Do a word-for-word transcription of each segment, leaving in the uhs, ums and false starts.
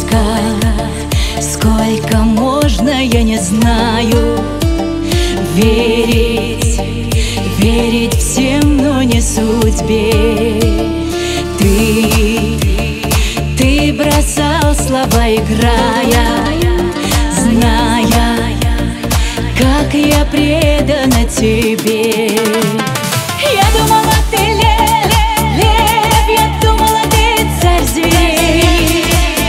Сколько, сколько можно, я не знаю. Верить, верить всем, но не судьбе. Ты, ты бросал слова, играя, зная, как я предана тебе. Я думала, ты лев, лев, я думала, ты царь зверей.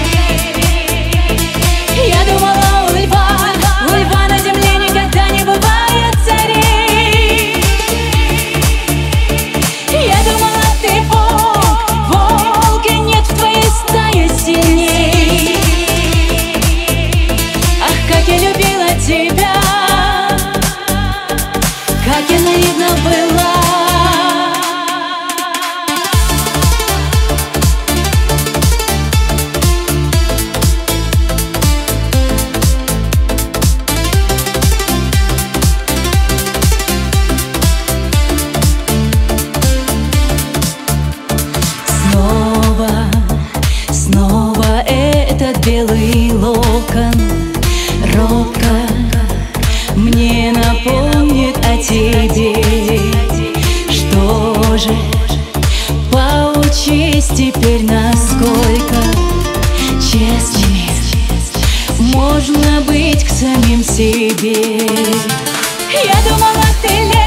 Я думала, у льва, у льва на земле никогда не бывает царей. Я думала, ты волк, волк, и нет в твоей стае сильней. Ах, как я любила тебя, как я наивна была. Снова, снова этот белый локон робко мне напомнит о тебе. Что же, поучись теперь, насколько честными можно быть к самим себе. Я думала, ты